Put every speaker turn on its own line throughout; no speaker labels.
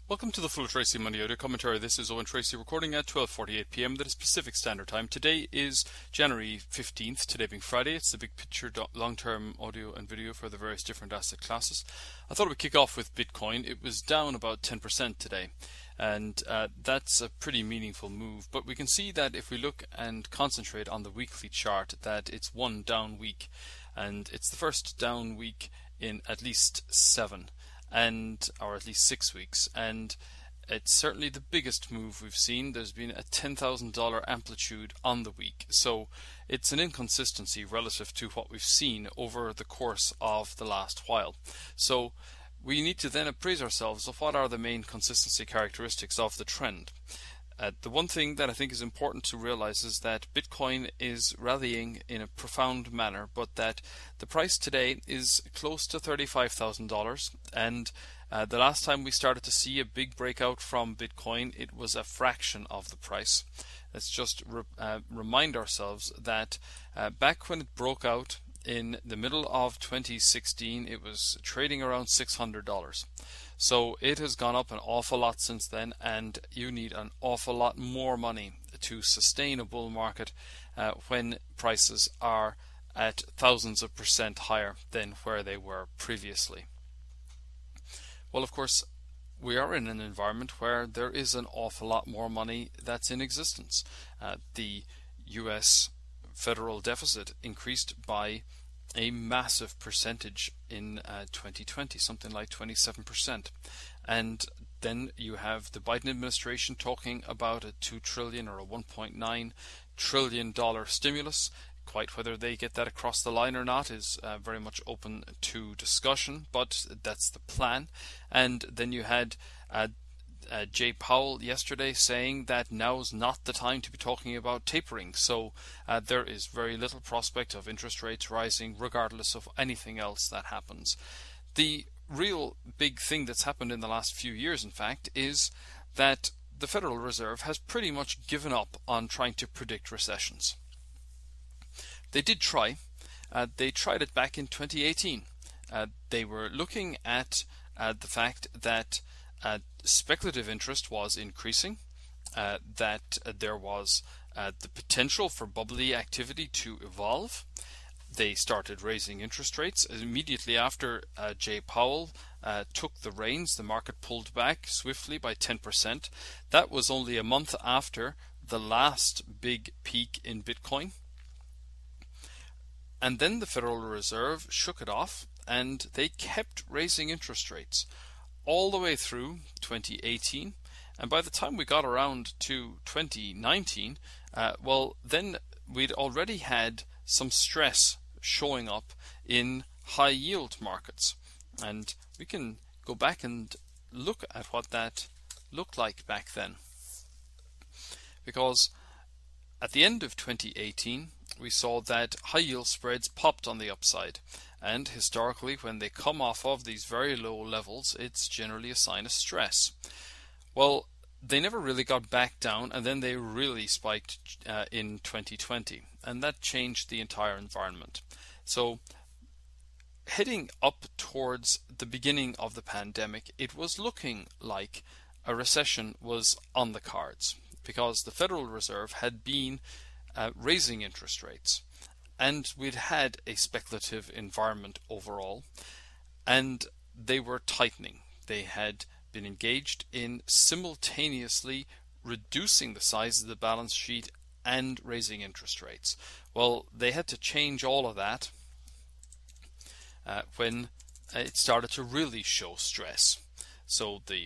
Welcome to the Full Tracy Money Audio Commentary. This is Owen Tracy recording at 12:48 p.m. That is Pacific Standard Time. Today is January 15th, today being Friday. It's the big picture long-term audio and video for the various different asset classes. I thought we'd kick off with Bitcoin. It was down about 10% today, and that's a pretty meaningful move. But we can see that if we look and concentrate on the weekly chart, that it's one down week, and it's the first down week in at least 7. Or at least 6 weeks, and it's certainly the biggest move we've seen. There's been a $10,000 amplitude on the week, so it's an inconsistency relative to what we've seen over the course of the last while. So we need to then appraise ourselves of what are the main consistency characteristics of the trend. The one thing that I think is important to realize is that Bitcoin is rallying in a profound manner, but that the price today is close to $35,000, and the last time we started to see a big breakout from Bitcoin, it was a fraction of the price. Let's just remind ourselves that back when it broke out in the middle of 2016, it was trading around $600. So it has gone up an awful lot since then, and you need an awful lot more money to sustain a bull market when prices are at thousands of percent higher than where they were previously. Well, of course, we are in an environment where there is an awful lot more money that's in existence. The US federal deficit increased by a massive percentage in 2020, something like 27%. And then you have the Biden administration talking about a $2 trillion or a $1.9 trillion stimulus. Quite whether they get that across the line or not is very much open to discussion, but that's the plan. And then you had Jay Powell yesterday saying that now is not the time to be talking about tapering. So there is very little prospect of interest rates rising regardless of anything else that happens. The real big thing that's happened in the last few years, in fact, is that the Federal Reserve has pretty much given up on trying to predict recessions. They did try. They tried it back in 2018. They were looking at the fact that speculative interest was increasing, that there was the potential for bubbly activity to evolve. They started raising interest rates. Immediately after Jay Powell took the reins, the market pulled back swiftly by 10%. That was only a month after the last big peak in Bitcoin. And then the Federal Reserve shook it off, and they kept raising interest rates all the way through 2018, and by the time we got around to 2019, then we'd already had some stress showing up in high yield markets, and we can go back and look at what that looked like back then, because at the end of 2018 we saw that high yield spreads popped on the upside. And historically, when they come off of these very low levels, it's generally a sign of stress. Well, they never really got back down, and then they really spiked in 2020, and that changed the entire environment. So, heading up towards the beginning of the pandemic, it was looking like a recession was on the cards, because the Federal Reserve had been raising interest rates. And we'd had a speculative environment overall, and they were tightening. They had been engaged in simultaneously reducing the size of the balance sheet and raising interest rates. Well, they had to change all of that when it started to really show stress. So the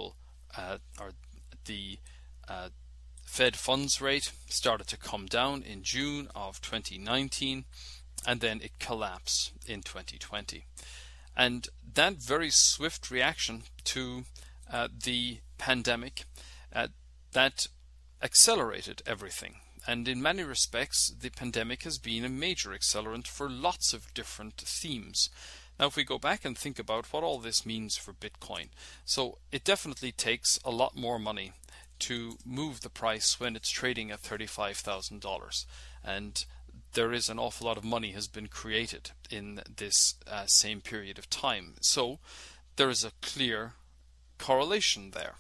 Fed funds rate started to come down in June of 2019, and then it collapsed in 2020. And that very swift reaction to the pandemic, that accelerated everything. And in many respects, the pandemic has been a major accelerant for lots of different themes. Now, if we go back and think about what all this means for Bitcoin, so it definitely takes a lot more money to move the price when it's trading at $35,000, and there is an awful lot of money has been created in this same period of time. So there is a clear correlation there.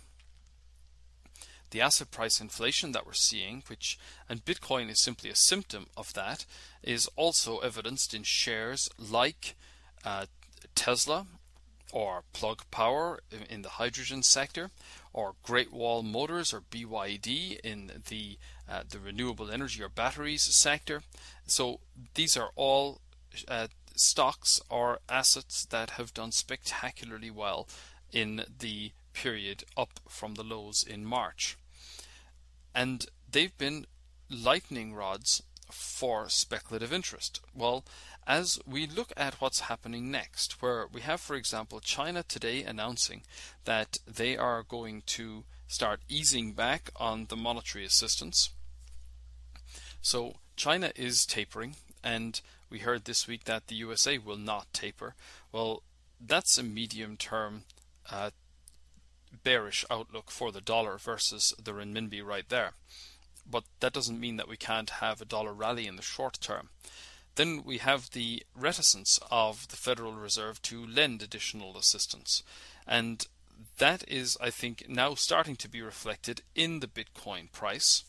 The asset price inflation that we're seeing, and Bitcoin is simply a symptom of that, is also evidenced in shares like Tesla, or Plug Power in the hydrogen sector, or Great Wall Motors or BYD in the renewable energy or batteries sector. So these are all stocks or assets that have done spectacularly well in the period up from the lows in March. And they've been lightning rods for speculative interest. Well, as we look at what's happening next, where we have, for example, China today announcing that they are going to start easing back on the monetary assistance. So China is tapering, and we heard this week that the USA will not taper. Well, that's a medium-term bearish outlook for the dollar versus the renminbi right there. But that doesn't mean that we can't have a dollar rally in the short term. Then we have the reticence of the Federal Reserve to lend additional assistance. And that is, I think, now starting to be reflected in the Bitcoin price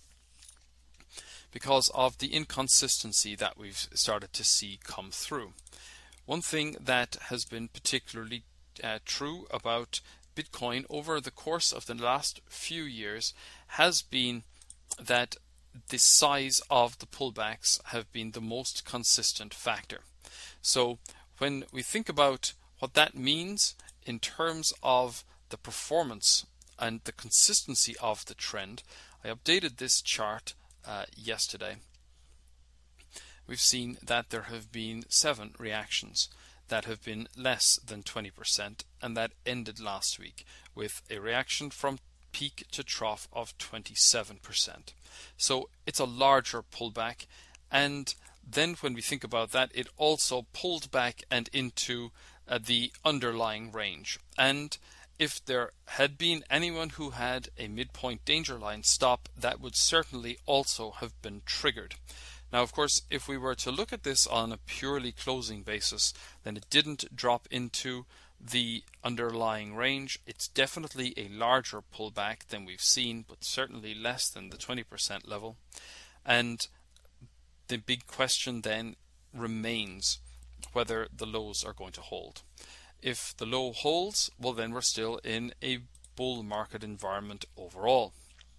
because of the inconsistency that we've started to see come through. One thing that has been particularly true about Bitcoin over the course of the last few years has been that the size of the pullbacks have been the most consistent factor. So when we think about what that means in terms of the performance and the consistency of the trend, I updated this chart yesterday. We've seen that there have been 7 reactions that have been less than 20%, and that ended last week with a reaction from peak to trough of 27%. So it's a larger pullback, and then when we think about that, it also pulled back and into the underlying range. And if there had been anyone who had a midpoint danger line stop, that would certainly also have been triggered. Now, of course, if we were to look at this on a purely closing basis, then it didn't drop into the underlying range. It's definitely a larger pullback than we've seen, but certainly less than the 20% level. And the big question then remains whether the lows are going to hold. If the low holds, well, then we're still in a bull market environment overall.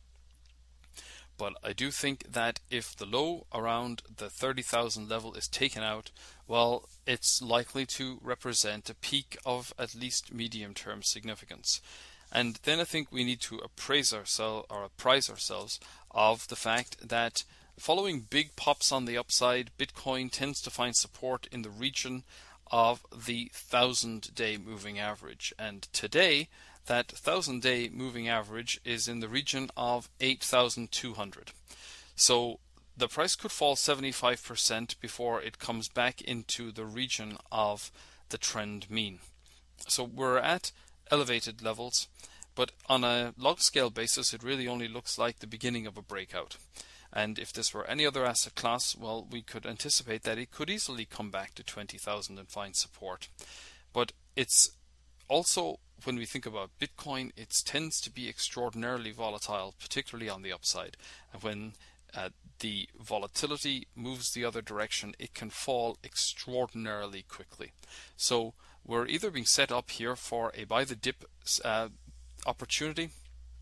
But I do think that if the low around the 30,000 level is taken out, well, it's likely to represent a peak of at least medium-term significance. And then I think we need to apprise ourselves of the fact that following big pops on the upside, Bitcoin tends to find support in the region of the 1,000-day moving average. And today, that 1,000-day moving average is in the region of 8,200. So the price could fall 75% before it comes back into the region of the trend mean. So we're at elevated levels, but on a log scale basis, it really only looks like the beginning of a breakout. And if this were any other asset class, well, we could anticipate that it could easily come back to 20,000 and find support. But it's also, when we think about Bitcoin, it tends to be extraordinarily volatile, particularly on the upside. And when the volatility moves the other direction, it can fall extraordinarily quickly. So we're either being set up here for a buy the dip opportunity,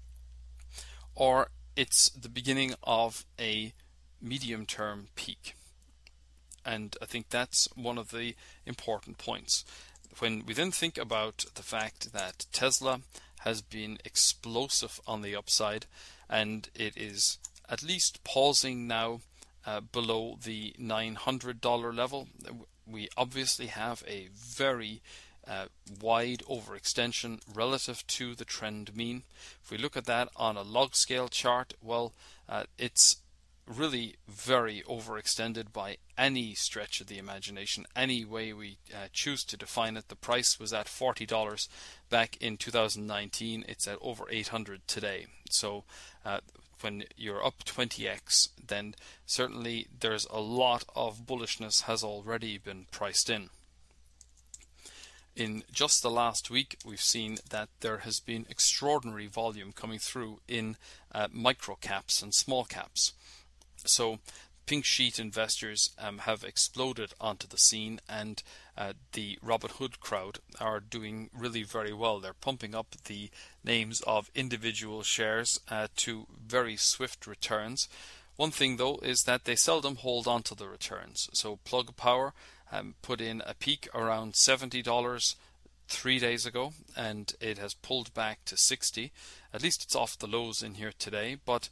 or it's the beginning of a medium-term peak. And I think that's one of the important points. When we then think about the fact that Tesla has been explosive on the upside, and it is at least pausing now below the $900 level, we obviously have a very wide overextension relative to the trend mean. If we look at that on a log scale chart, well, it's really very overextended by any stretch of the imagination, any way we choose to define it. The price was at $40 back in 2019. It's at over $800 today. So when you're up 20x, then certainly there's a lot of bullishness has already been priced in. In just the last week, we've seen that there has been extraordinary volume coming through in micro caps and small caps. So pink sheet investors have exploded onto the scene, and the Robinhood crowd are doing really very well. They're pumping up the names of individual shares to very swift returns. One thing though is that they seldom hold on to the returns. So Plug Power put in a peak around $70 3 days ago, and it has pulled back to 60. At least it's off the lows in here today, but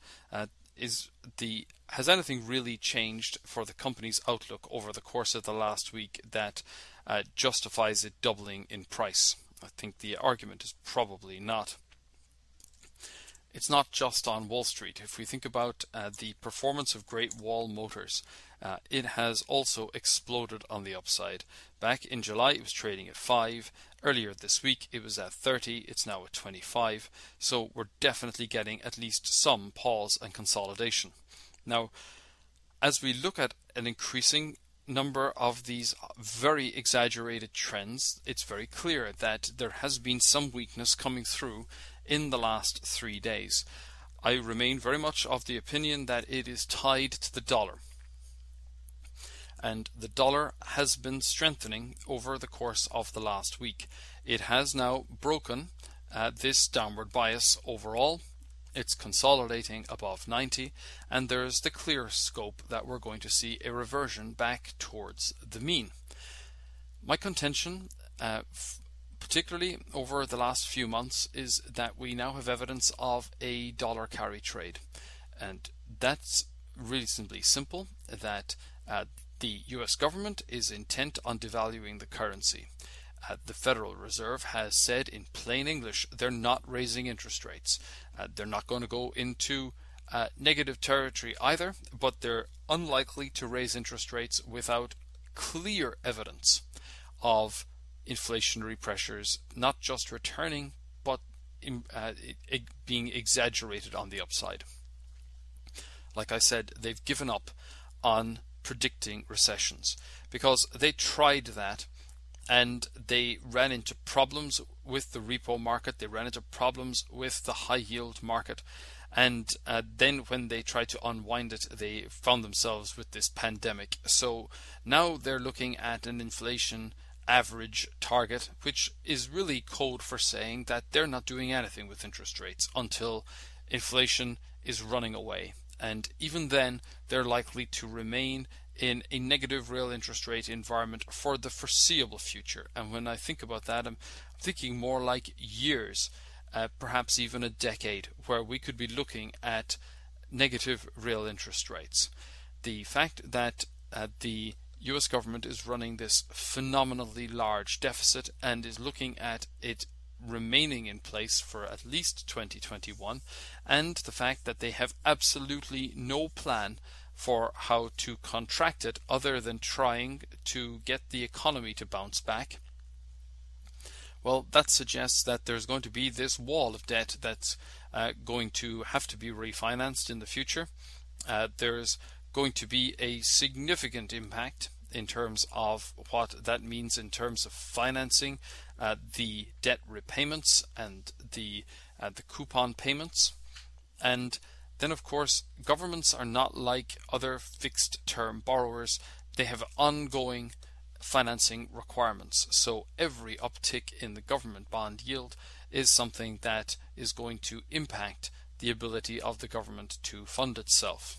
has anything really changed for the company's outlook over the course of the last week that justifies it doubling in price? I think the argument is probably not. It's not just on Wall Street. If we think about the performance of Great Wall Motors, it has also exploded on the upside. Back in July, it was trading at 5. Earlier this week, it was at 30. It's now at 25. So we're definitely getting at least some pause and consolidation. Now, as we look at an increasing number of these very exaggerated trends, it's very clear that there has been some weakness coming through in the last 3 days. I remain very much of the opinion that it is tied to the dollar. And the dollar has been strengthening over the course of the last week. It has now broken this downward bias overall. It's consolidating above 90, and there's the clear scope that we're going to see a reversion back towards the mean. My contention, particularly over the last few months, is that we now have evidence of a dollar carry trade, and that's reasonably simple, that the US government is intent on devaluing the currency. The Federal Reserve has said in plain English they're not raising interest rates. They're not going to go into negative territory either, but they're unlikely to raise interest rates without clear evidence of inflationary pressures not just returning but being exaggerated on the upside. Like I said, they've given up on predicting recessions because they tried that and they ran into problems with the repo market, they ran into problems with the high yield market, and then when they tried to unwind it, they found themselves with this pandemic. So now they're looking at an inflation average target, which is really code for saying that they're not doing anything with interest rates until inflation is running away. And even then, they're likely to remain in a negative real interest rate environment for the foreseeable future. And when I think about that, I'm thinking more like years, perhaps even a decade, where we could be looking at negative real interest rates. The fact that the US government is running this phenomenally large deficit and is looking at it remaining in place for at least 2021, and the fact that they have absolutely no plan for how to contract it other than trying to get the economy to bounce back, well, that suggests that there's going to be this wall of debt that's going to have to be refinanced in the future. There's going to be a significant impact in terms of what that means in terms of financing the debt repayments and the coupon payments. And then, of course, governments are not like other fixed-term borrowers. They have ongoing financing requirements. So every uptick in the government bond yield is something that is going to impact the ability of the government to fund itself.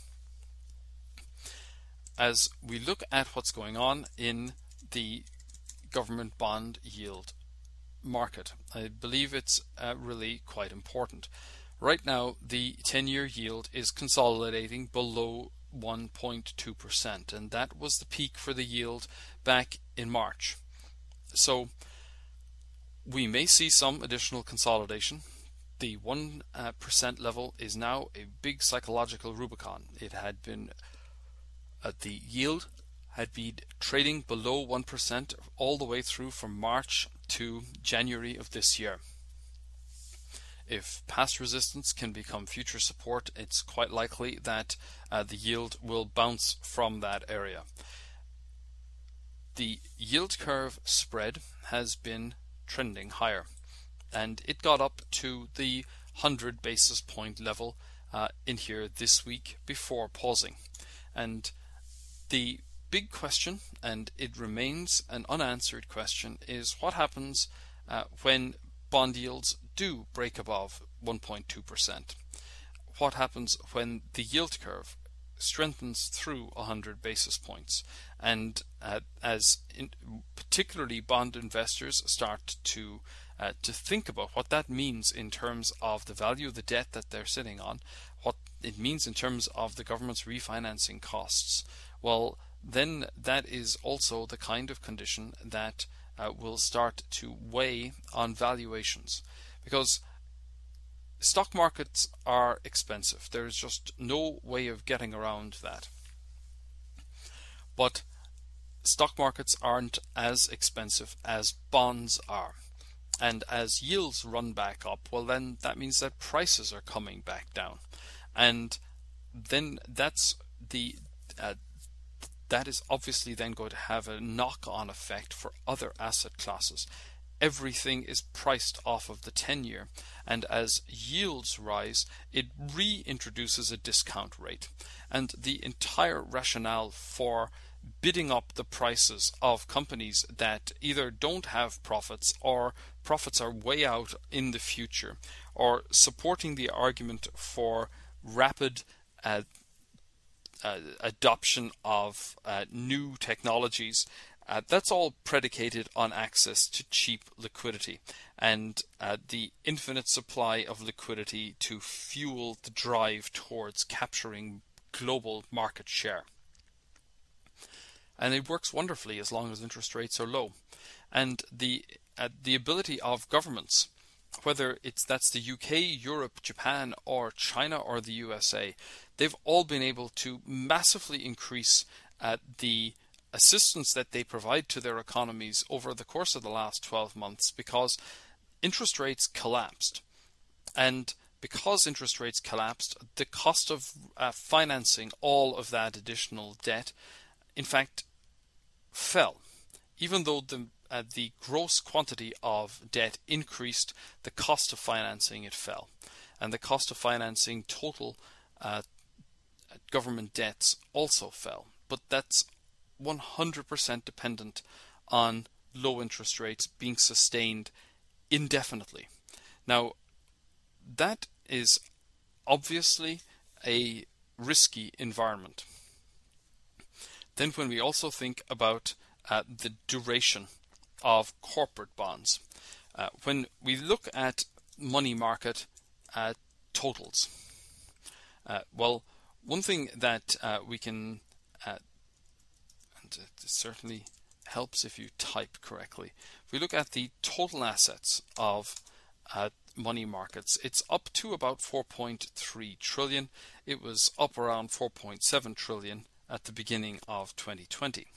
As we look at what's going on in the government bond yield market, I believe it's really quite important. Right now, the 10-year yield is consolidating below 1.2%, and that was the peak for the yield back in March. So we may see some additional consolidation. The 1% level is now a big psychological Rubicon. It had been the yield had been trading below 1% all the way through from March to January of this year. If past resistance can become future support, it's quite likely that the yield will bounce from that area. the yield curve spread has been trending higher, and it got up to the 100 basis point level in here this week before pausing. And the big question, and it remains an unanswered question, is what happens when bond yields do break above 1.2%? What happens when the yield curve strengthens through 100 basis points? And particularly bond investors start to think about what that means in terms of the value of the debt that they're sitting on, what it means in terms of the government's refinancing costs, well, then that is also the kind of condition that will start to weigh on valuations, because stock markets are expensive. There is just no way of getting around that. But stock markets aren't as expensive as bonds are. And as yields run back up, well, then that means that prices are coming back down. And then that is obviously then going to have a knock-on effect for other asset classes. Everything is priced off of the 10-year, and as yields rise, it reintroduces a discount rate. And the entire rationale for bidding up the prices of companies that either don't have profits or profits are way out in the future, or supporting the argument for rapid adoption of new technologies, that's all predicated on access to cheap liquidity and the infinite supply of liquidity to fuel the drive towards capturing global market share. And it works wonderfully as long as interest rates are low. And the ability of governments, whether that's the UK, Europe, Japan, or China, or the USA, they've all been able to massively increase the assistance that they provide to their economies over the course of the last 12 months because interest rates collapsed. And because interest rates collapsed, the cost of financing all of that additional debt, in fact, fell. Even though the gross quantity of debt increased, the cost of financing it fell. And the cost of financing total government debts also fell. But that's 100% dependent on low interest rates being sustained indefinitely. Now, that is obviously a risky environment. Then when we also think about the duration of corporate bonds, when we look at money market totals, well, one thing that we can, and it certainly helps if you type correctly, if we look at the total assets of money markets, it's up to about 4.3 trillion. It was up around 4.7 trillion at the beginning of 2020.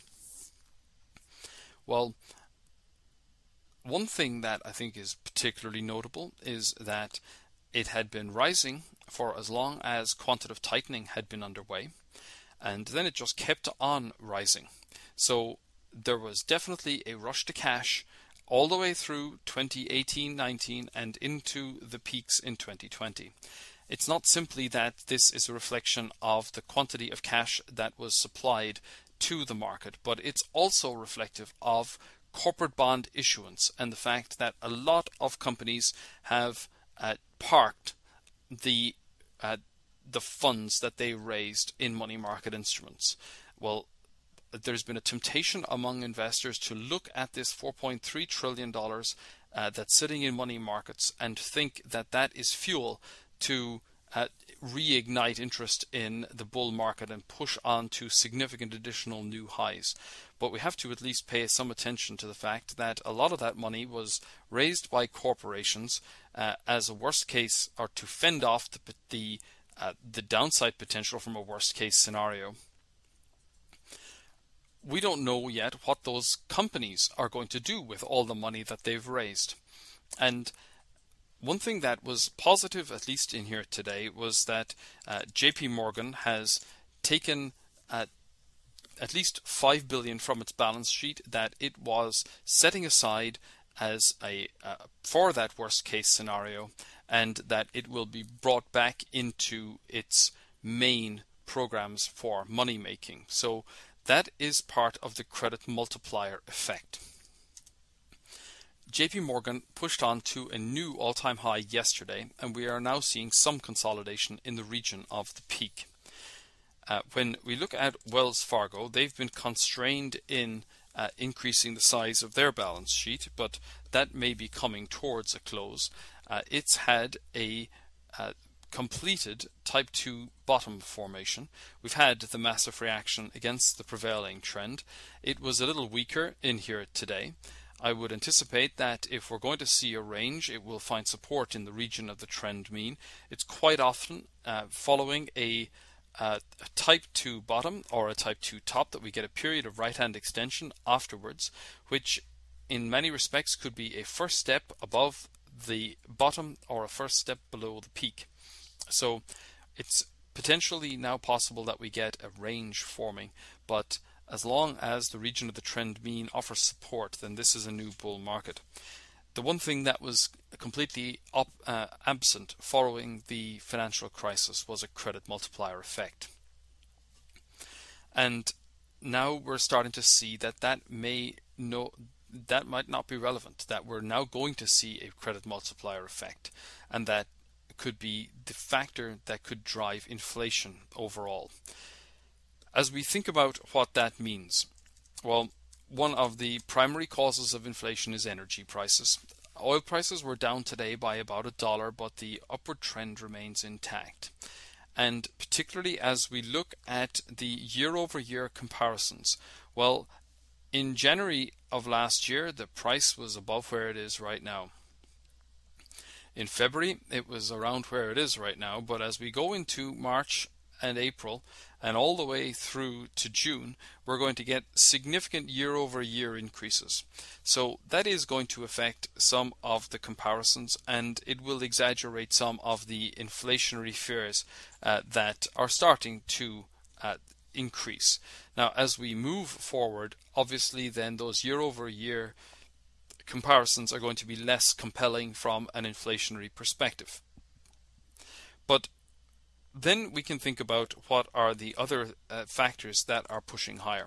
Well, one thing that I think is particularly notable is that it had been rising for as long as quantitative tightening had been underway, and then it just kept on rising. So there was definitely a rush to cash all the way through 2018-19 and into the peaks in 2020. It's not simply that this is a reflection of the quantity of cash that was supplied to the market, but it's also reflective of corporate bond issuance and the fact that a lot of companies have parked the funds that they raised in money market instruments. Well, there's been a temptation among investors to look at this $4.3 trillion that's sitting in money markets and think that that is fuel to reignite interest in the bull market and push on to significant additional new highs. But we have to at least pay some attention to the fact that a lot of that money was raised by corporations as a worst case, or to fend off the downside potential from a worst case scenario. We don't know yet what those companies are going to do with all the money that they've raised. And one thing that was positive, at least in here today, was that JP Morgan has taken at least $5 billion from its balance sheet that it was setting aside as for that worst case scenario, and that it will be brought back into its main programs for money making. So that is part of the credit multiplier effect. JP Morgan pushed on to a new all-time high yesterday, and we are now seeing some consolidation in the region of the peak. When we look at Wells Fargo, they've been constrained in increasing the size of their balance sheet, but that may be coming towards a close. It's had a completed type 2 bottom formation. We've had the massive reaction against the prevailing trend. It was a little weaker in here today. I would anticipate that if we're going to see a range, it will find support in the region of the trend mean. It's quite often following a type 2 bottom or a type 2 top that we get a period of right hand extension afterwards, which in many respects could be a first step above the bottom or a first step below the peak. So it's potentially now possible that we get a range forming, but as long as the region of the trend mean offers support, then this is a new bull market. The one thing that was completely absent following the financial crisis was a credit multiplier effect. And now we're starting to see that might not be relevant, that we're now going to see a credit multiplier effect, and that could be the factor that could drive inflation overall. As we think about what that means, well, one of the primary causes of inflation is energy prices. Oil prices were down today by about $1, but the upward trend remains intact. And particularly as we look at the year-over-year comparisons, well, in January of last year, the price was above where it is right now. In February, it was around where it is right now, but as we go into March and April and all the way through to June, we're going to get significant year-over-year increases. So that is going to affect some of the comparisons, and it will exaggerate some of the inflationary fears that are starting to increase. Now, as we move forward, obviously then those year-over-year comparisons are going to be less compelling from an inflationary perspective. But then we can think about what are the other factors that are pushing higher.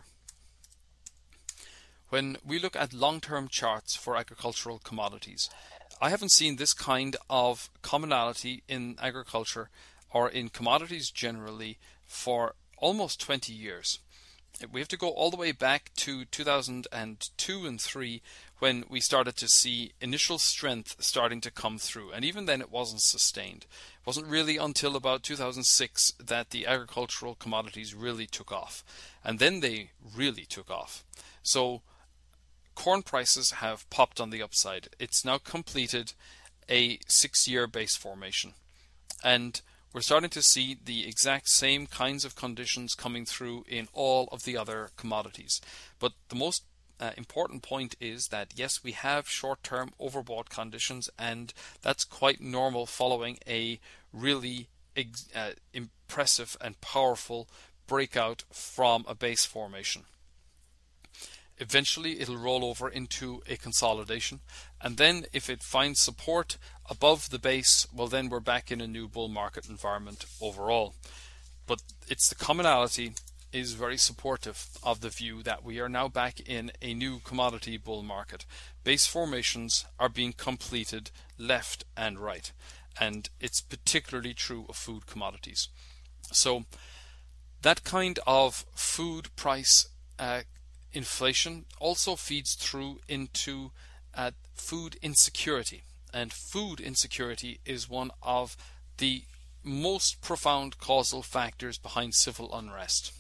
When we look at long-term charts for agricultural commodities, I haven't seen this kind of commonality in agriculture or in commodities generally for almost 20 years. We have to go all the way back to 2002 and 3 when we started to see initial strength starting to come through, and even then it wasn't sustained. It wasn't really until about 2006 that the agricultural commodities really took off, and then they really took off. So corn prices have popped on the upside. It's now completed a 6-year base formation, and we're starting to see the exact same kinds of conditions coming through in all of the other commodities. But the most important point is that yes, we have short-term overbought conditions, and that's quite normal following a really impressive and powerful breakout from a base formation. Eventually it'll roll over into a consolidation, and then if it finds support above the base, well, then we're back in a new bull market environment overall. But it's the commonality is very supportive of the view that we are now back in a new commodity bull market. Base formations are being completed left and right, and it's particularly true of food commodities. So that kind of food price inflation also feeds through into food insecurity, and food insecurity is one of the most profound causal factors behind civil unrest.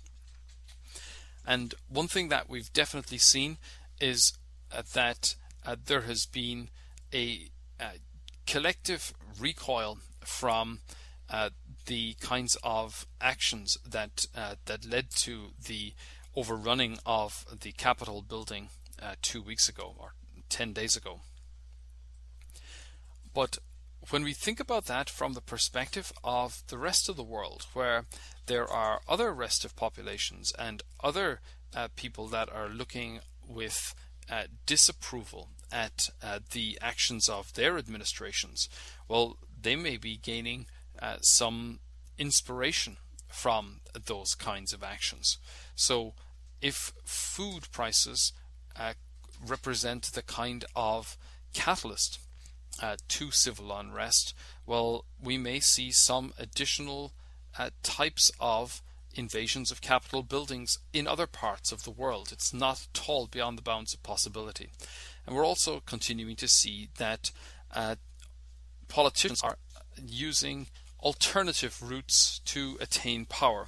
And one thing that we've definitely seen is that there has been a collective recoil from the kinds of actions that led to the overrunning of the Capitol building 2 weeks ago or 10 days ago. But when we think about that from the perspective of the rest of the world, where there are other restive populations and other people that are looking with disapproval at the actions of their administrations, well, they may be gaining some inspiration from those kinds of actions. So if food prices represent the kind of catalyst to civil unrest, well, we may see some additional types of invasions of Capitol buildings in other parts of the world. It's not at all beyond the bounds of possibility. And we're also continuing to see that politicians are using alternative routes to attain power.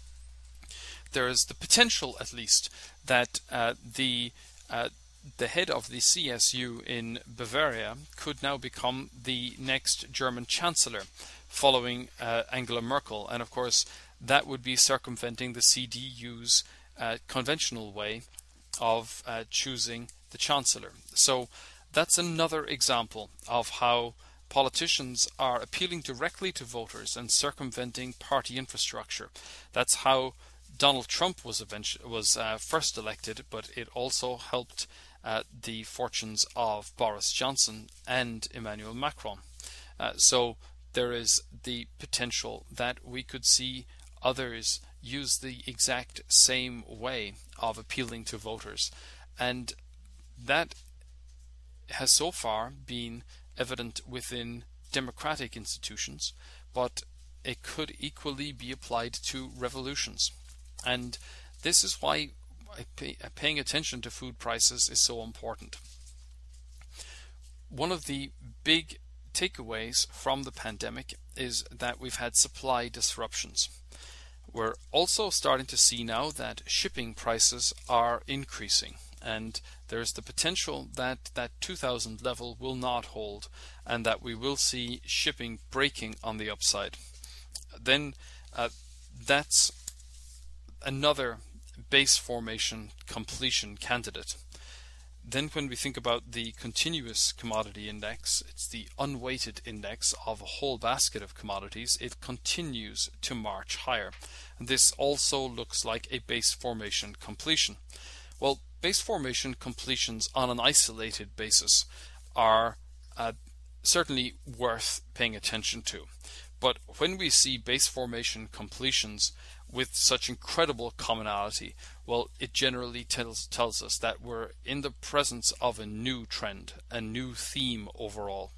There is the potential, at least, that the head of the CSU in Bavaria could now become the next German Chancellor, following Angela Merkel. And of course, that would be circumventing the CDU's conventional way of choosing the Chancellor. So that's another example of how politicians are appealing directly to voters and circumventing party infrastructure. That's how Donald Trump was first elected, but it also helped the fortunes of Boris Johnson and Emmanuel Macron. So there is the potential that we could see others use the exact same way of appealing to voters. And that has so far been evident within democratic institutions, but it could equally be applied to revolutions. And this is why paying attention to food prices is so important. One of the big takeaways from the pandemic is that we've had supply disruptions. We're also starting to see now that shipping prices are increasing, and there's the potential that that 2000 level will not hold and that we will see shipping breaking on the upside. Then that's another base formation completion candidate. Then when we think about the continuous commodity index, it's the unweighted index of a whole basket of commodities. It continues to march higher. And this also looks like a base formation completion. Well, base formation completions on an isolated basis are certainly worth paying attention to. But when we see base formation completions with such incredible commonality, well, it generally tells us that we're in the presence of a new trend, a new theme overall.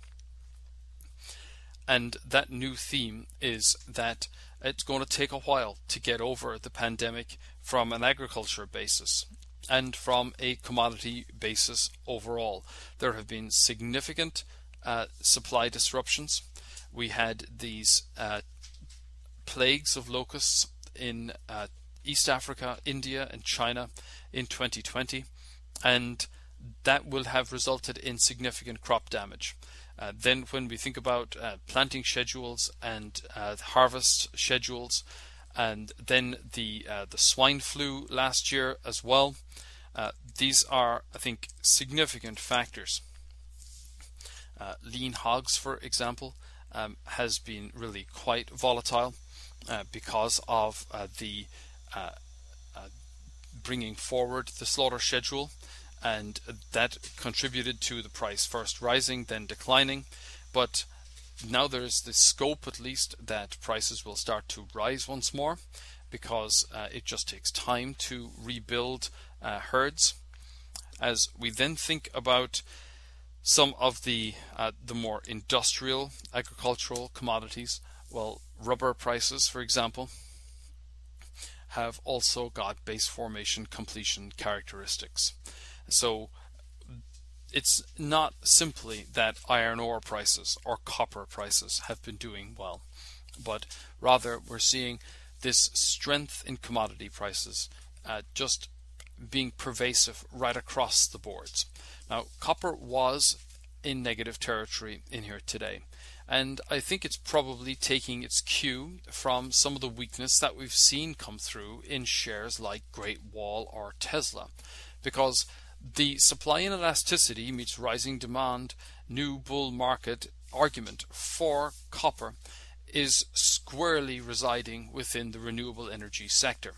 And that new theme is that it's going to take a while to get over the pandemic from an agriculture basis and from a commodity basis overall. There have been significant supply disruptions. We had these plagues of locusts in East Africa, India and China in 2020, and that will have resulted in significant crop damage. Then when we think about planting schedules and harvest schedules, and then the swine flu last year as well, these are, I think, significant factors. Lean hogs, for example, has been really quite volatile because of the bringing forward the slaughter schedule, and that contributed to the price first rising, then declining. But now there's the scope, at least, that prices will start to rise once more, because it just takes time to rebuild herds. As we then think about some of the more industrial agricultural commodities, well, rubber prices, for example, have also got base formation completion characteristics. So it's not simply that iron ore prices or copper prices have been doing well, but rather we're seeing this strength in commodity prices just being pervasive right across the boards. Now, copper was in negative territory in here today, and I think it's probably taking its cue from some of the weakness that we've seen come through in shares like Great Wall or Tesla, because the supply and elasticity meets rising demand, new bull market argument for copper is squarely residing within the renewable energy sector.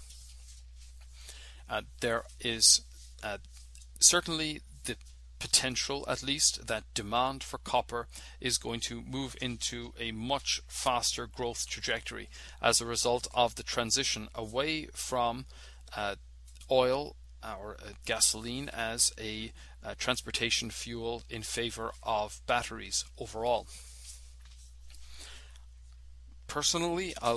There is certainly the potential, at least, that demand for copper is going to move into a much faster growth trajectory as a result of the transition away from oil or gasoline as a transportation fuel in favor of batteries overall. Personally, I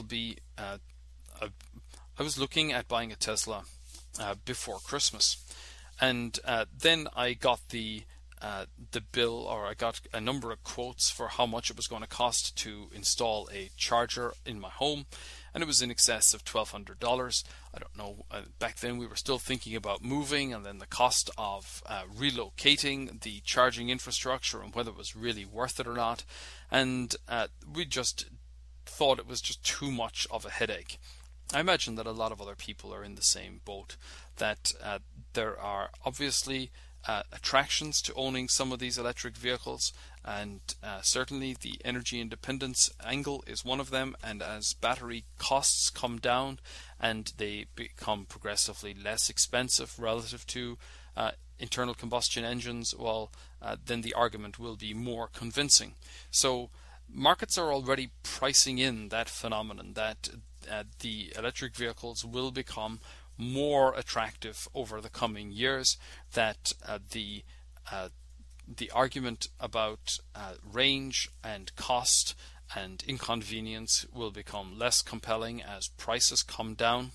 was looking at buying a Tesla before Christmas, and then I got the bill, or I got a number of quotes for how much it was going to cost to install a charger in my home, and it was in excess of $1,200. I don't know, back then we were still thinking about moving, and then the cost of relocating the charging infrastructure and whether it was really worth it or not, and we just thought it was just too much of a headache. I imagine that a lot of other people are in the same boat, that there are obviously attractions to owning some of these electric vehicles, and certainly the energy independence angle is one of them, and as battery costs come down and they become progressively less expensive relative to internal combustion engines, well, then the argument will be more convincing. So markets are already pricing in that phenomenon, that the electric vehicles will become more attractive over the coming years, that the argument about range and cost and inconvenience will become less compelling as prices come down.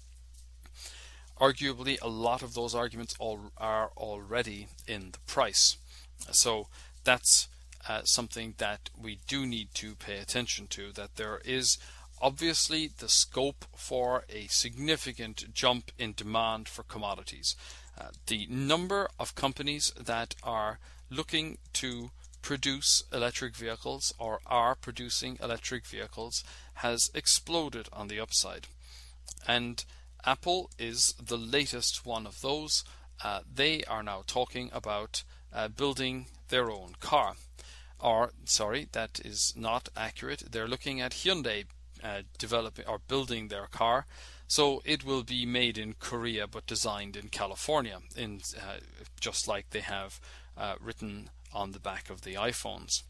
Arguably, a lot of those arguments are already in the price. So that's something that we do need to pay attention to, that there is obviously the scope for a significant jump in demand for commodities. The number of companies that are looking to produce electric vehicles or are producing electric vehicles has exploded on the upside. And Apple is the latest one of those. They are now talking about building their own car. Or, sorry, that is not accurate. They're looking at Hyundai developing or building their car, so it will be made in Korea but designed in California, just like they have written on the back of the iPhones.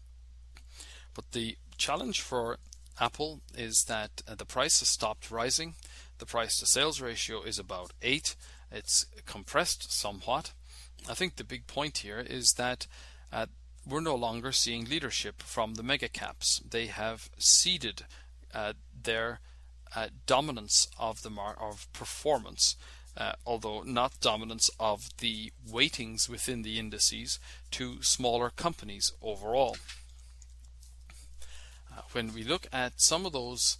But the challenge for Apple is that the price has stopped rising. The price to sales ratio is about 8. It's compressed somewhat. I think the big point here is that we're no longer seeing leadership from the mega caps. They have ceded their dominance of of performance, although not dominance of the weightings within the indices, to smaller companies overall. When we look at some of those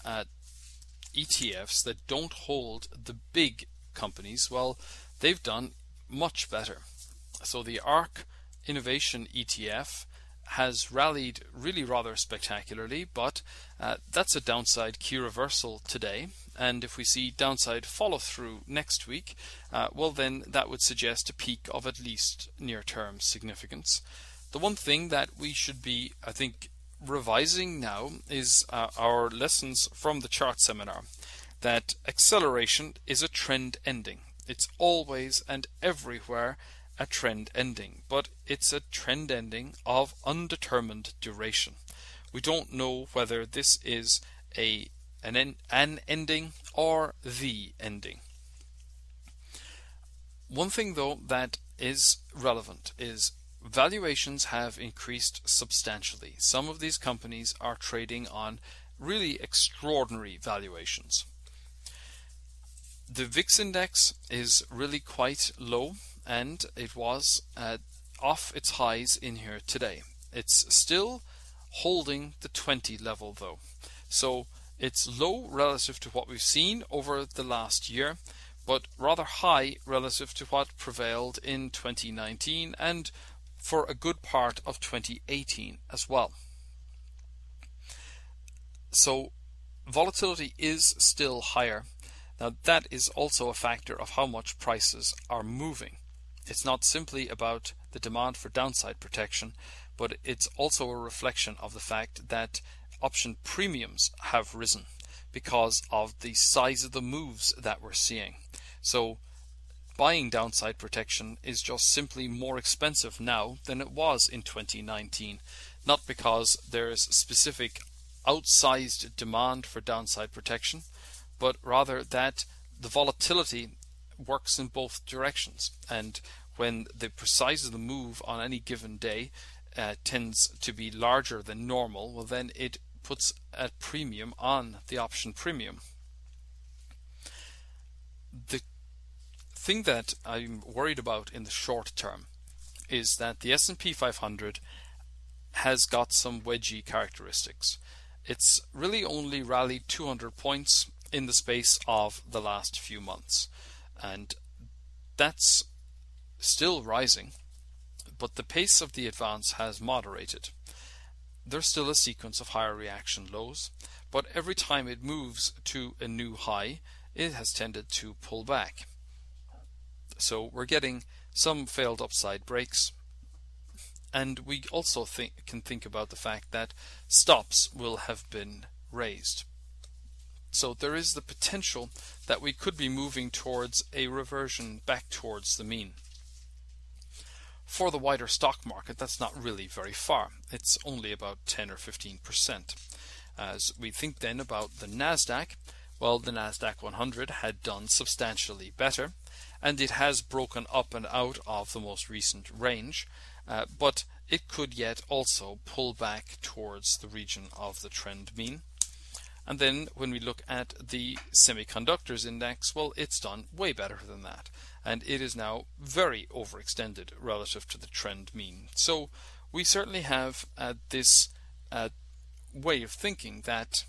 ETFs that don't hold the big companies, well, they've done much better. So the ARK Innovation ETF has rallied really rather spectacularly, but that's a downside key reversal today, and if we see downside follow through next week, well, then that would suggest a peak of at least near-term significance. The one thing that we should be, I think, revising now is our lessons from the chart seminar, that acceleration is a trend ending. It's always and everywhere a trend ending, but it's a trend ending of undetermined duration. We don't know whether this is an ending or the ending. One thing though that is relevant is valuations have increased substantially. Some of these companies are trading on really extraordinary valuations. The VIX index is really quite low, and it was off its highs in here today. It's still holding the 20 level though, so it's low relative to what we've seen over the last year, but rather high relative to what prevailed in 2019 and for a good part of 2018 as well. So volatility is still higher. Now that is also a factor of how much prices are moving. It's not simply about the demand for downside protection, but it's also a reflection of the fact that option premiums have risen because of the size of the moves that we're seeing. So buying downside protection is just simply more expensive now than it was in 2019, not because there's specific outsized demand for downside protection, but rather that the volatility works in both directions, and when the size of the move on any given day tends to be larger than normal, well then it puts a premium on the option premium. The thing that I'm worried about in the short term is that the S&P 500 has got some wedgie characteristics. It's really only rallied 200 points in the space of the last few months, and that's still rising, but the pace of the advance has moderated. There's still a sequence of higher reaction lows, but every time it moves to a new high, it has tended to pull back. So we're getting some failed upside breaks, and we also can think about the fact that stops will have been raised. So there is the potential that we could be moving towards a reversion back towards the mean. For the wider stock market, that's not really very far. It's only about 10 or 15%. As we think then about the Nasdaq, well, the Nasdaq 100 had done substantially better, and it has broken up and out of the most recent range, but it could yet also pull back towards the region of the trend mean. And then when we look at the semiconductors index, well, it's done way better than that, and it is now very overextended relative to the trend mean. So we certainly have this way of thinking that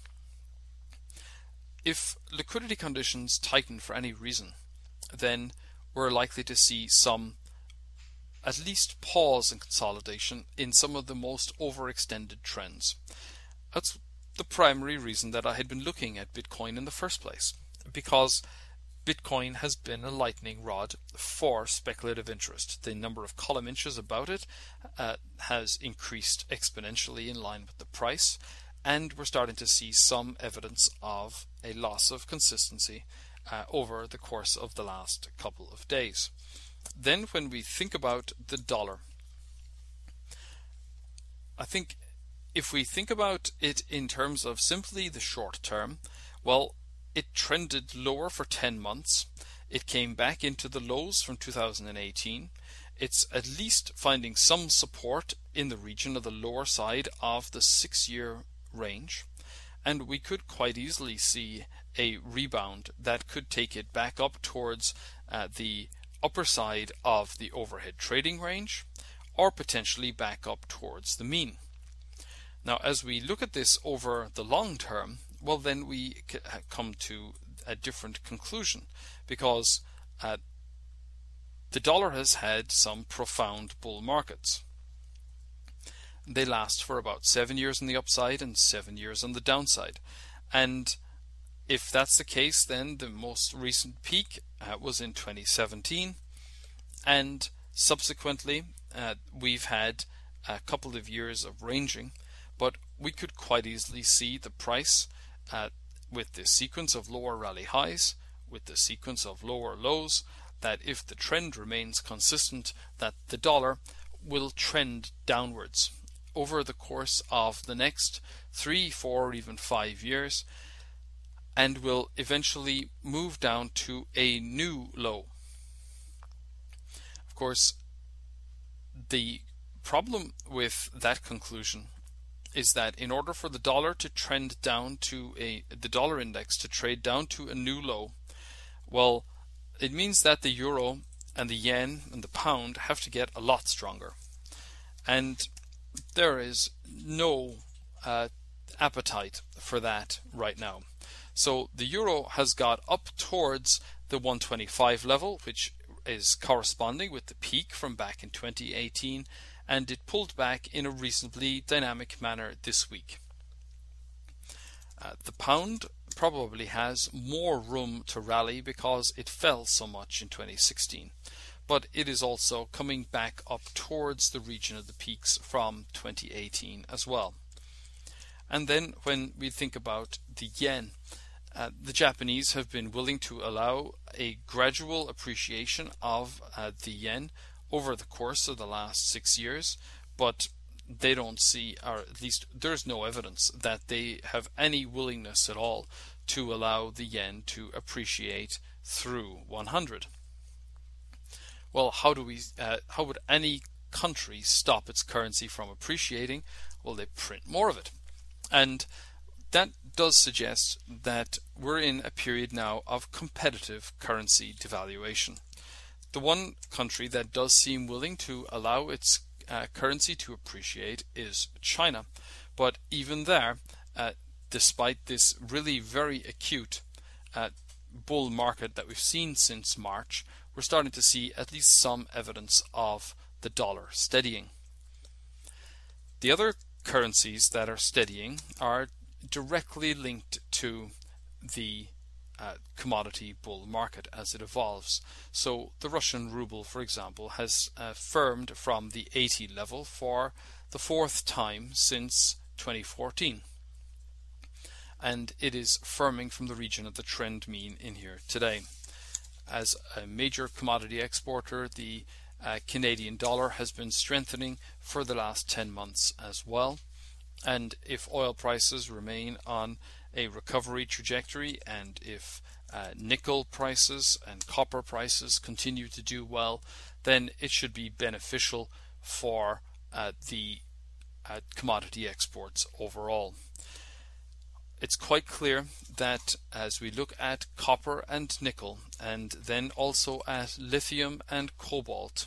if liquidity conditions tighten for any reason, then we're likely to see some at least pause and consolidation in some of the most overextended trends. That's the primary reason that I had been looking at Bitcoin in the first place, because Bitcoin has been a lightning rod for speculative interest. The number of column inches about it has increased exponentially in line with the price, and we're starting to see some evidence of a loss of consistency over the course of the last couple of days. Then when we think about the dollar, I think if we think about it in terms of simply the short term, well, it trended lower for 10 months. It came back into the lows from 2018. It's at least finding some support in the region of the lower side of the 6-year range, and we could quite easily see a rebound that could take it back up towards the upper side of the overhead trading range, or potentially back up towards the mean. Now, as we look at this over the long term, well, then we come to a different conclusion, because the dollar has had some profound bull markets. They last for about 7 years on the upside and 7 years on the downside. And if that's the case, then the most recent peak was in 2017, and subsequently we've had a couple of years of ranging, but we could quite easily see the price with the sequence of lower rally highs, with the sequence of lower lows, that if the trend remains consistent, that the dollar will trend downwards over the course of the next 3, 4, or even 5 years, and will eventually move down to a new low. Of course, the problem with that conclusion is that in order for the dollar to trend down to the dollar index to trade down to a new low, well, it means that the euro and the yen and the pound have to get a lot stronger, and there is no appetite for that right now. So the euro has got up towards the 125 level, which is corresponding with the peak from back in 2018, and it pulled back in a reasonably dynamic manner this week. The pound probably has more room to rally because it fell so much in 2016, but it is also coming back up towards the region of the peaks from 2018 as well. And then when we think about the yen, the Japanese have been willing to allow a gradual appreciation of the yen over the course of the last 6 years, but they don't see, or at least there's no evidence that they have any willingness at all to allow the yen to appreciate through 100. Well, how would any country stop its currency from appreciating? Well, they print more of it. And that does suggest that we're in a period now of competitive currency devaluation. The one country that does seem willing to allow its currency to appreciate is China. But even there, despite this really very acute bull market that we've seen since March, we're starting to see at least some evidence of the dollar steadying. The other currencies that are steadying are directly linked to the commodity bull market as it evolves. So the Russian ruble, for example, has firmed from the 80 level for the fourth time since 2014. And it is firming from the region of the trend mean in here today. As a major commodity exporter, the Canadian dollar has been strengthening for the last 10 months as well. And if oil prices remain on a recovery trajectory, and if nickel prices and copper prices continue to do well, then it should be beneficial for the commodity exports overall. It's quite clear that as we look at copper and nickel, and then also at lithium and cobalt,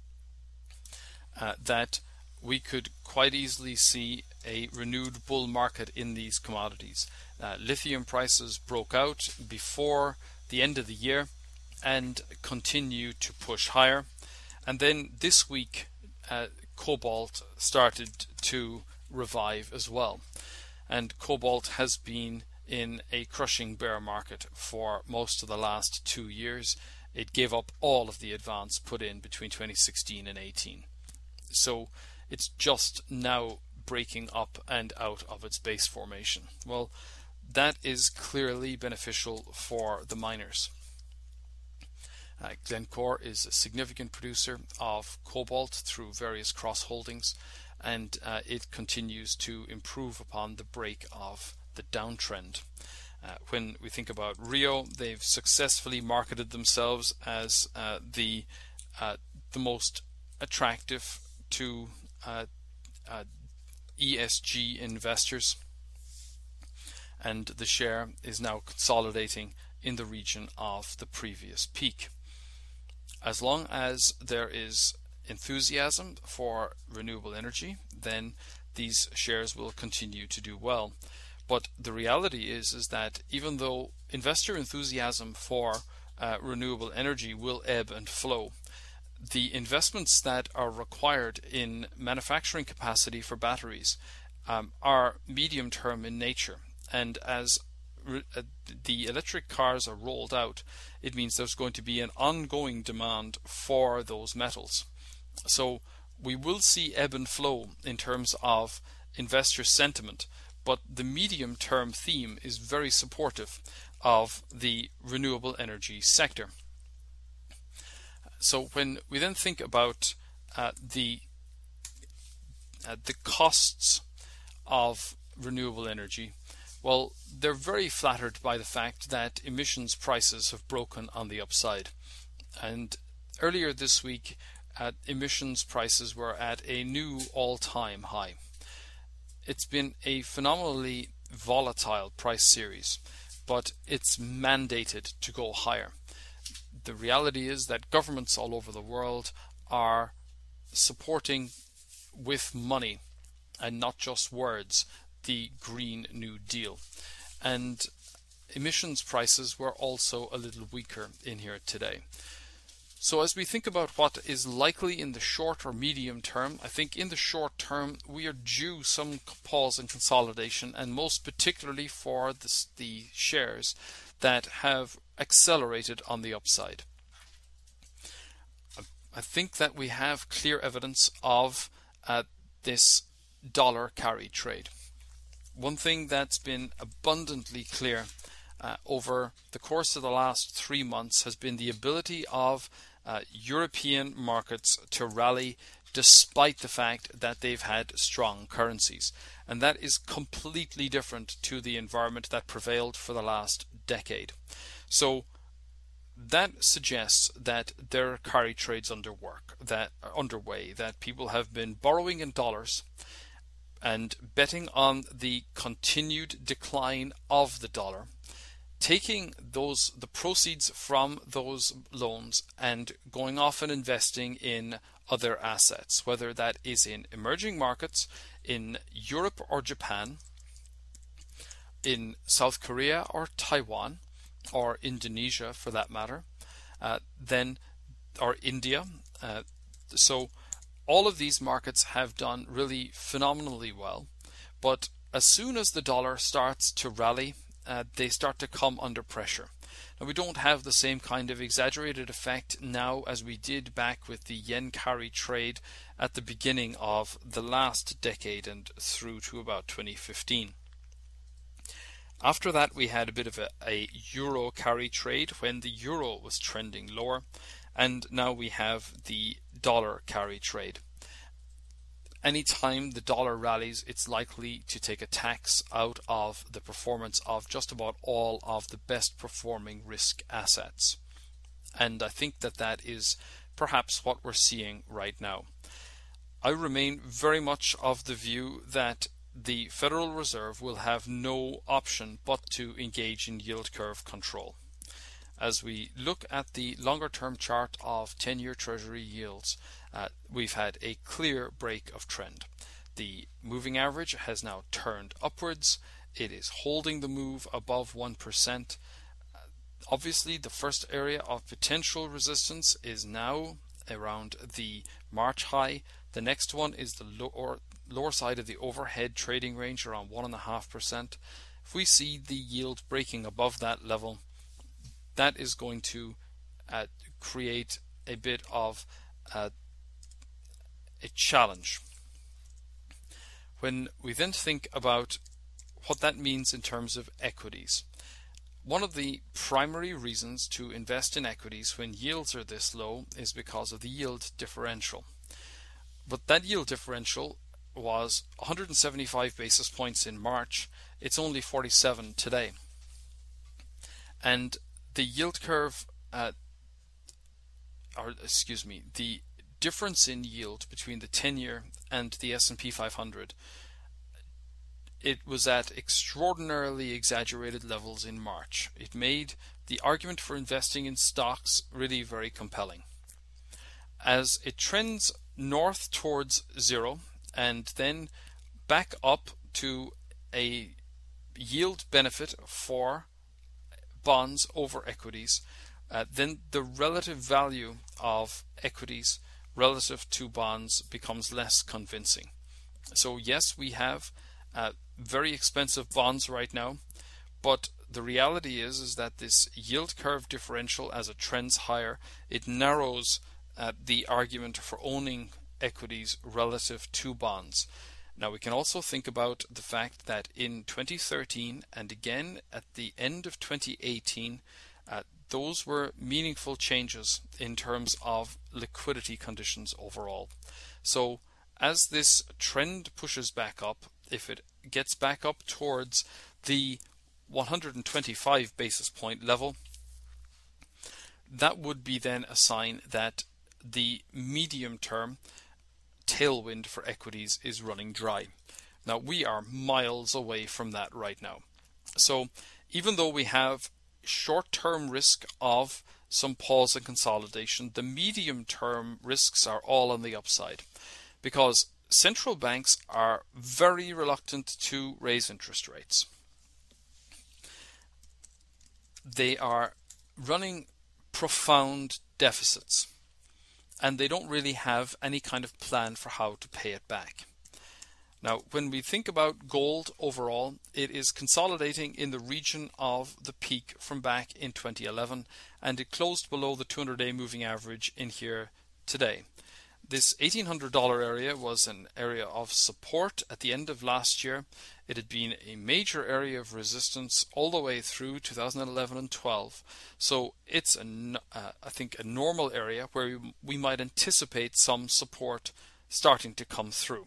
that we could quite easily see a renewed bull market in these commodities. Lithium prices broke out before the end of the year and continue to push higher. And then this week, cobalt started to revive as well. And cobalt has been in a crushing bear market for most of the last 2 years. It gave up all of the advance put in between 2016 and 18. So it's just now breaking up and out of its base formation. Well, that is clearly beneficial for the miners. Glencore is a significant producer of cobalt through various cross holdings, and it continues to improve upon the break of the downtrend. When we think about Rio, they've successfully marketed themselves as the most attractive to ESG investors, and the share is now consolidating in the region of the previous peak. As long as there is enthusiasm for renewable energy, then these shares will continue to do well. But the reality is that even though investor enthusiasm for renewable energy will ebb and flow, the investments that are required in manufacturing capacity for batteries are medium term in nature, and as the electric cars are rolled out, it means there's going to be an ongoing demand for those metals. So we will see ebb and flow in terms of investor sentiment, but the medium term theme is very supportive of the renewable energy sector. So when we then think about the costs of renewable energy, well, they're very flattered by the fact that emissions prices have broken on the upside. And earlier this week, emissions prices were at a new all-time high. It's been a phenomenally volatile price series, but it's mandated to go higher. The reality is that governments all over the world are supporting with money and not just words the Green New Deal. And emissions prices were also a little weaker in here today. So as we think about what is likely in the short or medium term, I think in the short term we are due some pause and consolidation, and most particularly for the shares that have accelerated on the upside. I think that we have clear evidence of this dollar carry trade. One thing that's been abundantly clear over the course of the last 3 months has been the ability of European markets to rally despite the fact that they've had strong currencies. And that is completely different to the environment that prevailed for the last decade. So that suggests that there are carry trades underway, that people have been borrowing in dollars and betting on the continued decline of the dollar, taking the proceeds from those loans and going off and investing in other assets, whether that is in emerging markets, in Europe or Japan, in South Korea or Taiwan, or Indonesia for that matter, or India. So all of these markets have done really phenomenally well, but as soon as the dollar starts to rally, they start to come under pressure. Now, we don't have the same kind of exaggerated effect now as we did back with the yen carry trade at the beginning of the last decade and through to about 2015. After that, we had a bit of a euro carry trade when the euro was trending lower, and now we have the dollar carry trade. Anytime the dollar rallies, it's likely to take a tax out of the performance of just about all of the best performing risk assets. And I think that that is perhaps what we're seeing right now. I remain very much of the view that the Federal Reserve will have no option but to engage in yield curve control. As we look at the longer term chart of 10-year Treasury yields, we've had a clear break of trend. The moving average has now turned upwards. It is holding the move above 1%. Obviously, the first area of potential resistance is now around the March high. The next one is the lower side of the overhead trading range, around 1.5%. If we see the yield breaking above that level, that is going to create a bit of a challenge. When we then think about what that means in terms of equities, one of the primary reasons to invest in equities when yields are this low is because of the yield differential. But that yield differential was 175 basis points in March. It's only 47 today. And the yield curve, the difference in yield between the 10-year and the S&P 500, it was at extraordinarily exaggerated levels in March. It made the argument for investing in stocks really very compelling. As it trends north towards zero and then back up to a yield benefit for bonds over equities, then the relative value of equities relative to bonds becomes less convincing. So yes, we have very expensive bonds right now, but the reality is that this yield curve differential, as it trends higher, it narrows the argument for owning equities relative to bonds. Now, we can also think about the fact that in 2013 and again at the end of 2018, those were meaningful changes in terms of liquidity conditions overall. So as this trend pushes back up, if it gets back up towards the 125 basis point level, that would be then a sign that the medium term tailwind for equities is running dry. Now, we are miles away from that right now. So even though we have short-term risk of some pause and consolidation, the medium-term risks are all on the upside, because central banks are very reluctant to raise interest rates. They are running profound deficits, and they don't really have any kind of plan for how to pay it back. Now, when we think about gold overall, it is consolidating in the region of the peak from back in 2011, and it closed below the 200-day moving average in here today. This $1,800 area was an area of support at the end of last year. It had been a major area of resistance all the way through 2011 and 12. So it's, I think, a normal area where we might anticipate some support starting to come through.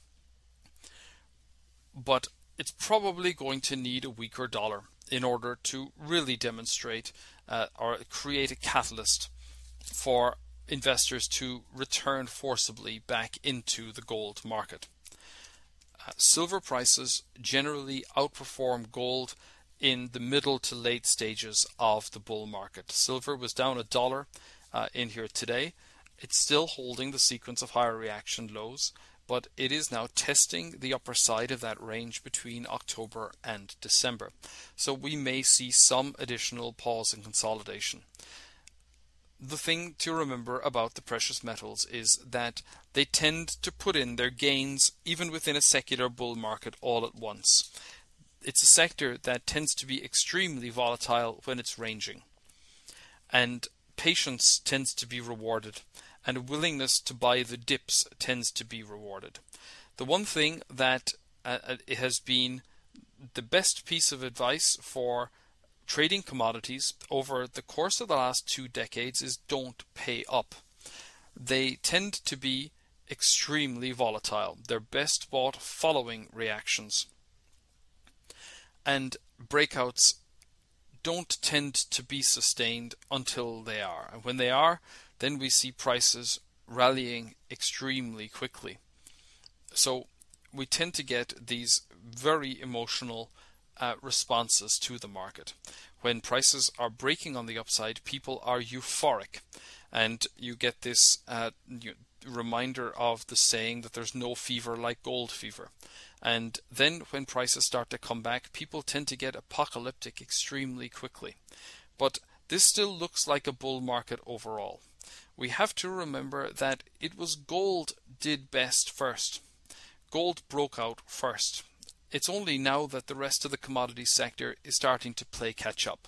But it's probably going to need a weaker dollar in order to really demonstrate or create a catalyst for investors to return forcibly back into the gold market. Silver prices generally outperform gold in the middle to late stages of the bull market. Silver was down $1 in here today. It's still holding the sequence of higher reaction lows, but it is now testing the upper side of that range between October and December. So we may see some additional pause and consolidation. The thing to remember about the precious metals is that they tend to put in their gains even within a secular bull market all at once. It's a sector that tends to be extremely volatile when it's ranging. And patience tends to be rewarded, and a willingness to buy the dips tends to be rewarded. The one thing that it has been the best piece of advice for trading commodities over the course of the last 2 decades is don't pay up. They tend to be extremely volatile. They're best bought following reactions. And breakouts don't tend to be sustained until they are. And when they are, then we see prices rallying extremely quickly. So we tend to get these very emotional responses to the market. When prices are breaking on the upside, people are euphoric, and you get this reminder of the saying that there's no fever like gold fever. And then when prices start to come back, people tend to get apocalyptic extremely quickly. But this still looks like a bull market overall. We have to remember that it was gold did best first. Gold broke out first. It's only now that the rest of the commodity sector is starting to play catch up.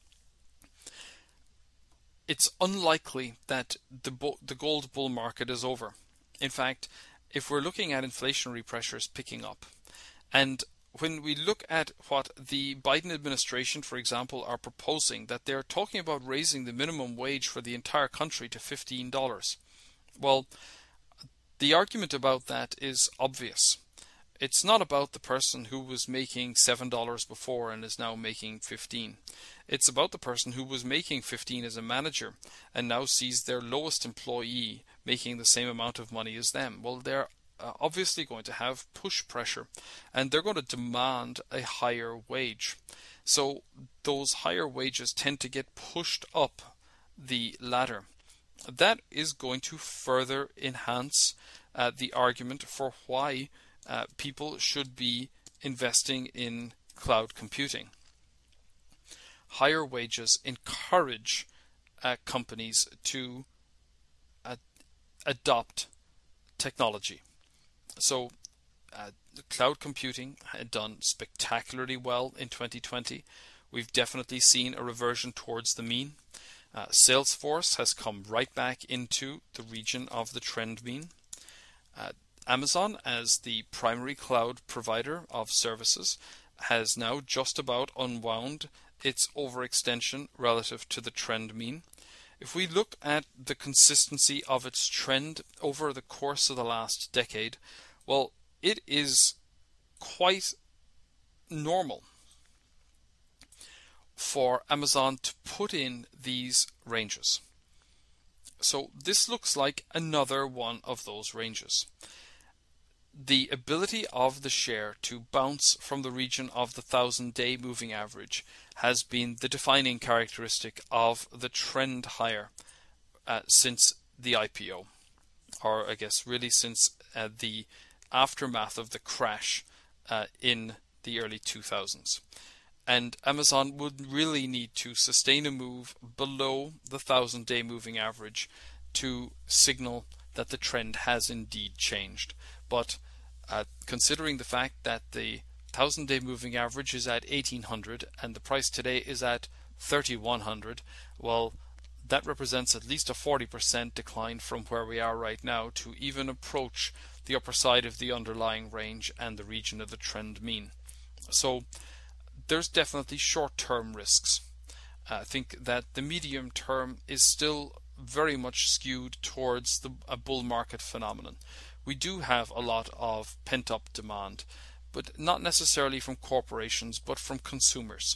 It's unlikely that the gold bull market is over. In fact, if we're looking at inflationary pressures picking up, and when we look at what the Biden administration, for example, are proposing, that they're talking about raising the minimum wage for the entire country to $15. Well, the argument about that is obvious. It's not about the person who was making $7 before and is now making $15. It's about the person who was making $15 as a manager and now sees their lowest employee making the same amount of money as them. Well, they're obviously going to have push pressure, and they're going to demand a higher wage. So those higher wages tend to get pushed up the ladder. That is going to further enhance the argument for why people should be investing in cloud computing. Higher wages encourage companies to adopt technology. So cloud computing had done spectacularly well in 2020. We've definitely seen a reversion towards the mean. Salesforce has come right back into the region of the trend mean. Amazon, as the primary cloud provider of services, has now just about unwound its overextension relative to the trend mean. If we look at the consistency of its trend over the course of the last decade, well, it is quite normal for Amazon to put in these ranges. So this looks like another one of those ranges. The ability of the share to bounce from the region of the 1,000-day moving average has been the defining characteristic of the trend higher since the IPO, or I guess really since the aftermath of the crash in the early 2000s. And Amazon would really need to sustain a move below the 1,000-day moving average to signal that the trend has indeed changed. But considering the fact that the 1,000-day moving average is at 1,800 and the price today is at 3,100, well, that represents at least a 40% decline from where we are right now to even approach the upper side of the underlying range and the region of the trend mean. So there's definitely short-term risks. I think that the medium term is still very much skewed towards a bull market phenomenon. We do have a lot of pent-up demand, but not necessarily from corporations, but from consumers.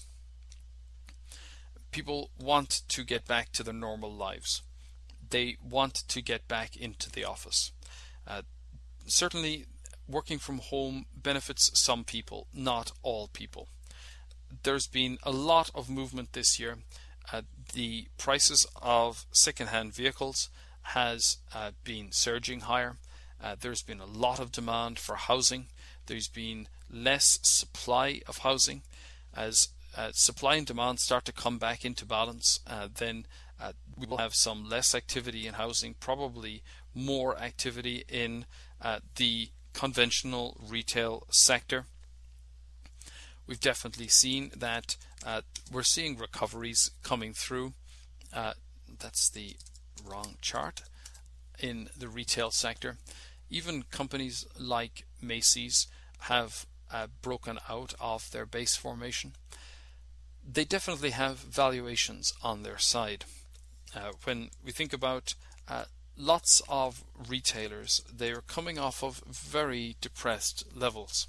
People want to get back to their normal lives. They want to get back into the office. Certainly, working from home benefits some people, not all people. There's been a lot of movement this year. The prices of second-hand vehicles has been surging higher. There's been a lot of demand for housing. There's been less supply of housing. As supply and demand start to come back into balance, then we will have some less activity in housing, probably more activity in the conventional retail sector. We've definitely seen that we're seeing recoveries coming through. That's the wrong chart. In the retail sector, even companies like Macy's have broken out of their base formation. They definitely have valuations on their side. When we think about lots of retailers, they are coming off of very depressed levels.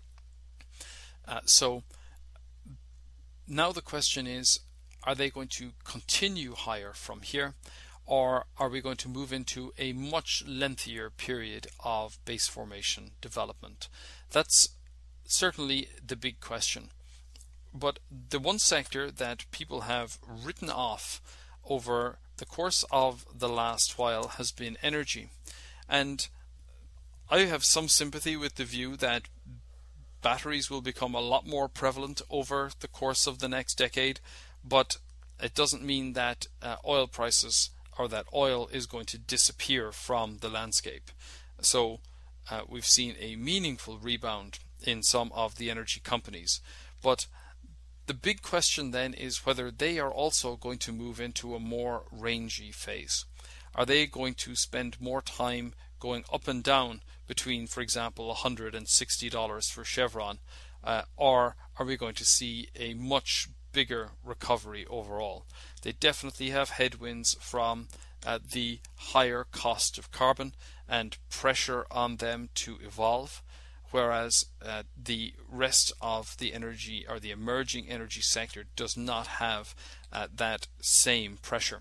So now the question is, are they going to continue higher from here, or are we going to move into a much lengthier period of base formation development? That's certainly the big question. But the one sector that people have written off over the course of the last while has been energy. And I have some sympathy with the view that batteries will become a lot more prevalent over the course of the next decade, but it doesn't mean that oil prices or that oil is going to disappear from the landscape. So we've seen a meaningful rebound in some of the energy companies. But the big question then is whether they are also going to move into a more rangy phase. Are they going to spend more time going up and down between, for example, $160 for Chevron, or are we going to see a much bigger recovery overall? They definitely have headwinds from the higher cost of carbon and pressure on them to evolve, whereas the rest of the energy or the emerging energy sector does not have that same pressure.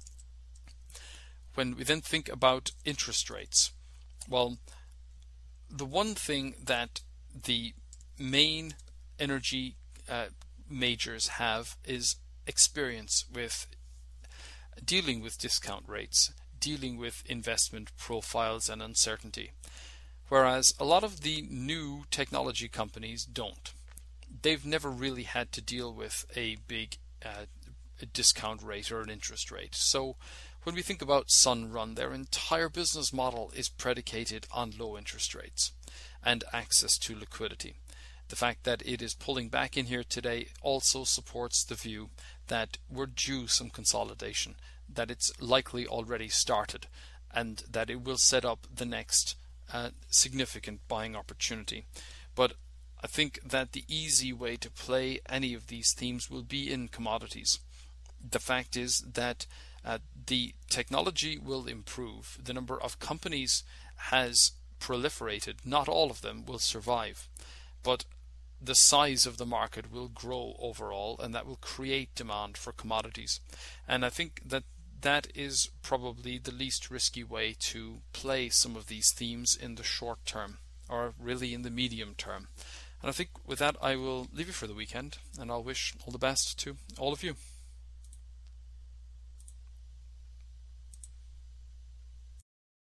When we then think about interest rates, well, the one thing that the main energy majors have is experience with dealing with discount rates, dealing with investment profiles and uncertainty, whereas a lot of the new technology companies don't. They've never really had to deal with a big discount rate or an interest rate. So when we think about Sunrun, their entire business model is predicated on low interest rates and access to liquidity. The fact that it is pulling back in here today also supports the view that we're due some consolidation, that it's likely already started, and that it will set up the next significant buying opportunity. But I think that the easy way to play any of these themes will be in commodities. The fact is that the technology will improve. The number of companies has proliferated. Not all of them will survive, but the size of the market will grow overall, and that will create demand for commodities. And I think that that is probably the least risky way to play some of these themes in the short term, or really in the medium term. And I think with that I will leave you for the weekend, and I'll wish all the best to all of you.